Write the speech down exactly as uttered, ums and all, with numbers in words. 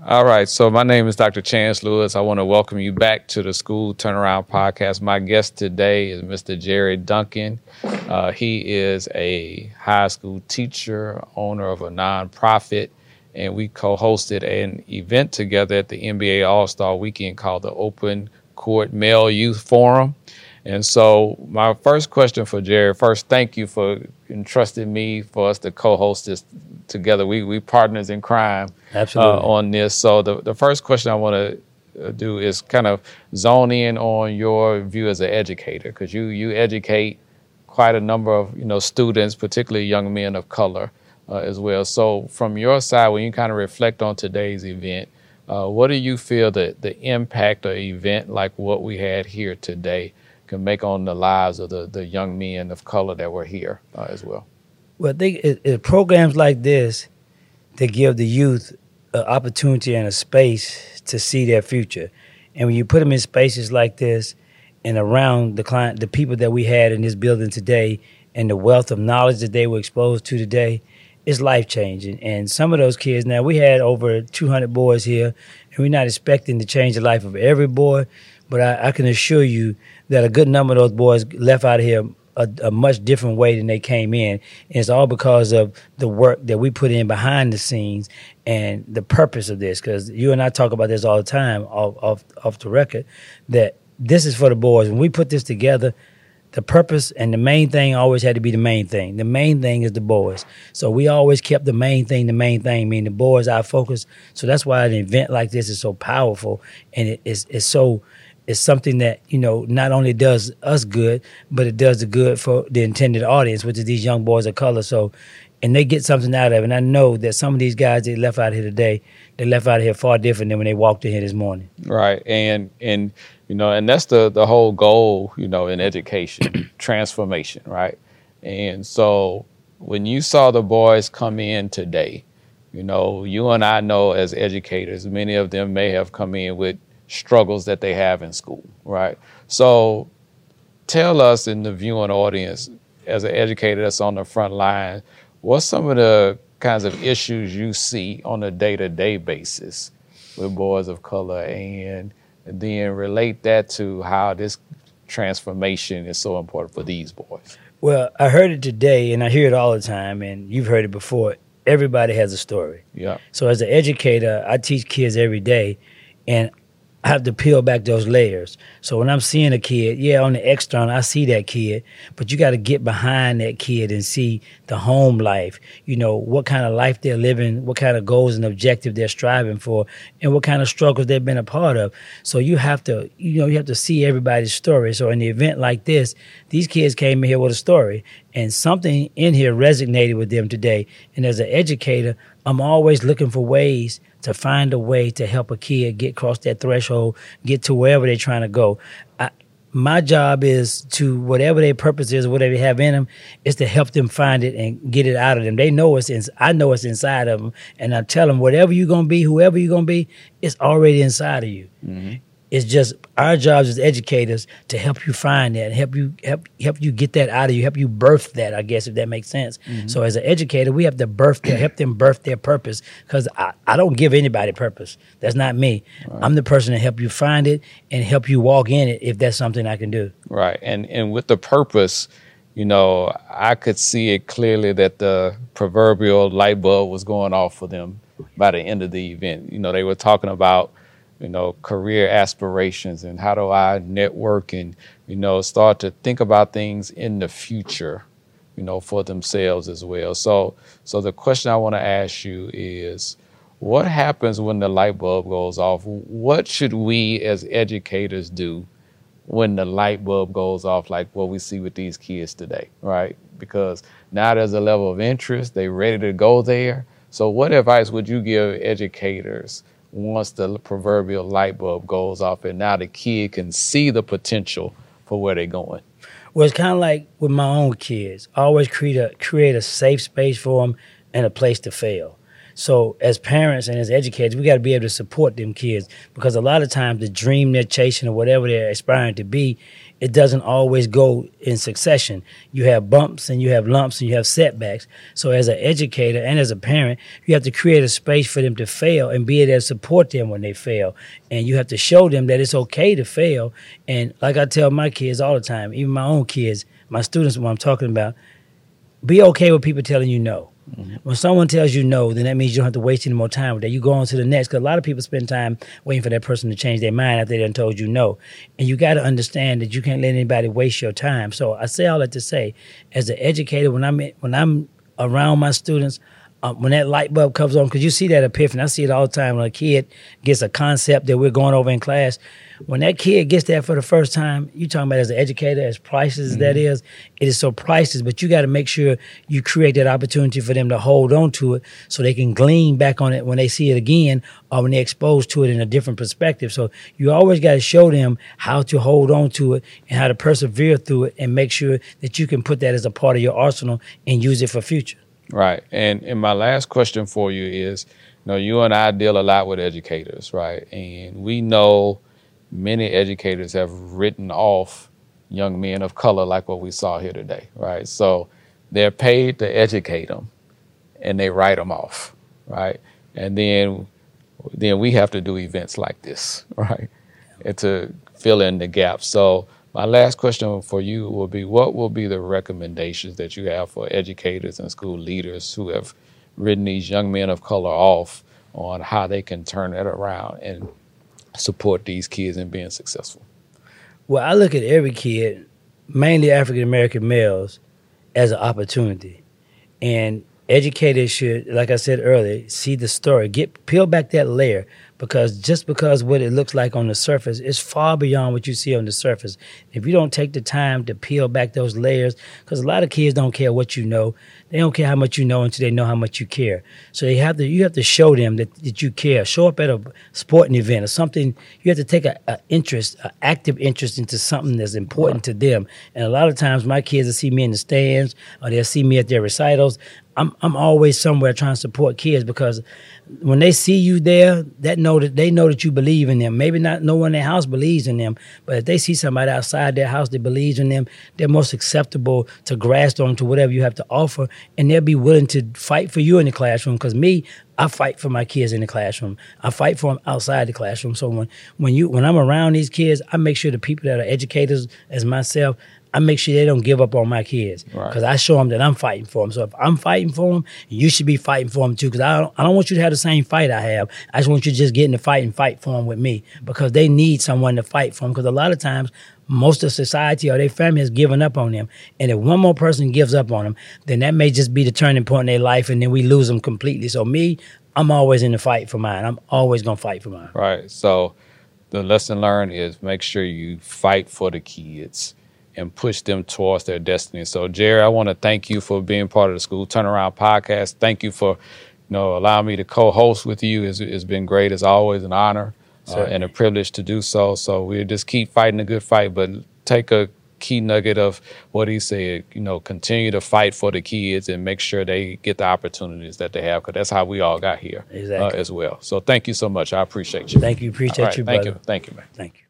All right, so my name is Doctor Chance Lewis. I want to welcome you back to the School Turnaround Podcast. My guest today is Mister Jerry Duncan. Uh, he is a high school teacher, owner of a nonprofit, and we co-hosted an event together at the N B A All-Star Weekend called the Open Court Male Youth Forum. And so my first question for Jerry, first, thank you for entrusting me for us to co-host this together. We we partners in crime Absolutely. Uh, on this. So the, the first question I want to do is kind of zone in on your view as an educator, because you you educate quite a number of you know students, particularly young men of color uh, as well. So from your side, when you kind of reflect on today's event, uh, what do you feel that the impact of an event like what we had here today can make on the lives of the, the young men of color that were here uh, as well? Well, I think it, it, programs like this that give the youth an opportunity and a space to see their future. And when you put them in spaces like this and around the client, the people that we had in this building today and the wealth of knowledge that they were exposed to today, it's life-changing. And some of those kids, now we had over two hundred boys here, and we're not expecting to change the life of every boy, but I, I can assure you that a good number of those boys left out of here a, a much different way than they came in. And it's all because of the work that we put in behind the scenes and the purpose of this. Because you and I talk about this all the time off, off, off the record, that this is for the boys. When we put this together, the purpose and the main thing always had to be the main thing. The main thing is the boys. So we always kept the main thing the main thing, meaning the boys, our focus. So that's why an event like this is so powerful, and it is it's so it's something that, you know, not only does us good, but it does the good for the intended audience, which is these young boys of color. So, and they get something out of it. And I know that some of these guys they left out here today, they left out here far different than when they walked in here this morning. Right. And, and you know, and that's the, the whole goal, you know, in education, transformation, right? And so when you saw the boys come in today, you know, you and I know as educators, many of them may have come in with struggles that they have in school, right? So tell us in the viewing audience, as an educator that's on the front line, what's some of the kinds of issues you see on a day-to-day basis with boys of color, and then relate that to how this transformation is so important for these boys? Well, I heard it today, and I hear it all the time, and you've heard it before. Everybody has a story. Yeah. So as an educator, I teach kids every day, and I have to peel back those layers. So when I'm seeing a kid, yeah, on the external, I see that kid, but you got to get behind that kid and see the home life, you know, what kind of life they're living, what kind of goals and objectives they're striving for, and what kind of struggles they've been a part of. So you have to, you know, you have to see everybody's story. So in the event like this, these kids came in here with a story, and something in here resonated with them today. And as an educator, I'm always looking for ways to find a way to help a kid get across that threshold, get to wherever they're trying to go. I, my job is to, whatever their purpose is, whatever they have in them, is to help them find it and get it out of them. They know it's in, I know it's inside of them, and I tell them, whatever you're going to be, whoever you're going to be, it's already inside of you. Mm-hmm. It's just our jobs as educators to help you find that, help you help help you get that out of you, help you birth that, I guess, if that makes sense. Mm-hmm. So as an educator, we have to birth their, help them birth their purpose, because I, I don't give anybody purpose. That's not me. Right. I'm the person to help you find it and help you walk in it if that's something I can do. Right. And and with the purpose, you know, I could see it clearly that the proverbial light bulb was going off for them by the end of the event. You know, they were talking about, you know, career aspirations and how do I network and, you know, start to think about things in the future, you know, for themselves as well. So so the question I want to ask you is, what happens when the light bulb goes off? What should we as educators do when the light bulb goes off, like what we see with these kids today, right? Because now there's a level of interest, they're ready to go there. So what advice would you give educators once the proverbial light bulb goes off and now the kid can see the potential for where they're going? Well, it's kind of like with my own kids. I always create a, create a safe space for them and a place to fail. So as parents and as educators, we got to be able to support them kids, because a lot of times the dream they're chasing or whatever they're aspiring to be, it doesn't always go in succession. You have bumps and you have lumps and you have setbacks. So as an educator and as a parent, you have to create a space for them to fail and be able to support them when they fail. And you have to show them that it's okay to fail. And like I tell my kids all the time, even my own kids, my students, what I'm talking about, be okay with people telling you no. Mm-hmm. When someone tells you no, then that means you don't have to waste any more time with that. You go on to the next, because a lot of people spend time waiting for that person to change their mind after they done told you no. And you got to understand that you can't let anybody waste your time. So I say all that to say, as an educator, when I'm when I'm around my students, um, when that light bulb comes on, because you see that epiphany. I see it all the time when a kid gets a concept that we're going over in class. When that kid gets that for the first time, you talking about as an educator, as priceless as mm-hmm. that is, it is so priceless, but you got to make sure you create that opportunity for them to hold on to it so they can glean back on it when they see it again or when they're exposed to it in a different perspective. So you always got to show them how to hold on to it and how to persevere through it, and make sure that you can put that as a part of your arsenal and use it for future. Right. And, and my last question for you is, you know, you and I deal a lot with educators, right? And we know many educators have written off young men of color like what we saw here today, right? So they're paid to educate them, and they write them off, right? And then then we have to do events like this, right? And to fill in the gaps. So my last question for you will be, what will be the recommendations that you have for educators and school leaders who have written these young men of color off on how they can turn it around and support these kids in being successful? Well, I look at every kid, mainly African-American males, as an opportunity. And educators should, like I said earlier, see the story, get peel back that layer, because just because what it looks like on the surface is far beyond what you see on the surface. If you don't take the time to peel back those layers, because a lot of kids don't care what you know. They don't care how much you know until they know how much you care. So they have to, you have to show them that, that you care. Show up at a sporting event or something. You have to take a, a interest, an active interest into something that's important to them. And a lot of times my kids will see me in the stands or they'll see me at their recitals. I'm I'm always somewhere trying to support kids, because when they see you there, that know that they know that you believe in them. Maybe not no one in their house believes in them, but if they see somebody outside their house that believes in them, they're most acceptable to grasp on to whatever you have to offer, and they'll be willing to fight for you in the classroom. Because me, I fight for my kids in the classroom. I fight for them outside the classroom. So when when you when I'm around these kids, I make sure the people that are educators as myself, I make sure they don't give up on my kids, because right. I show them that I'm fighting for them. So if I'm fighting for them, you should be fighting for them too, because I don't, I don't want you to have the same fight I have. I just want you to just get in the fight and fight for them with me, because they need someone to fight for them, because a lot of times most of society or their family has given up on them. And if one more person gives up on them, then that may just be the turning point in their life, and then we lose them completely. So me, I'm always in the fight for mine. I'm always going to fight for mine. Right. So the lesson learned is make sure you fight for the kids and push them towards their destiny. So, Jerry, I want to thank you for being part of the School Turnaround Podcast. Thank you for, you know, allowing me to co-host with you. It's, it's been great. It's always an honor uh, and a privilege to do so. So we'll just keep fighting a good fight, but take a key nugget of what he said, you know, continue to fight for the kids and make sure they get the opportunities that they have, because that's how we all got here exactly. uh, as well. So thank you so much. I appreciate you. Thank you. Appreciate right, you, thank brother. you. Thank you, man. Thank you.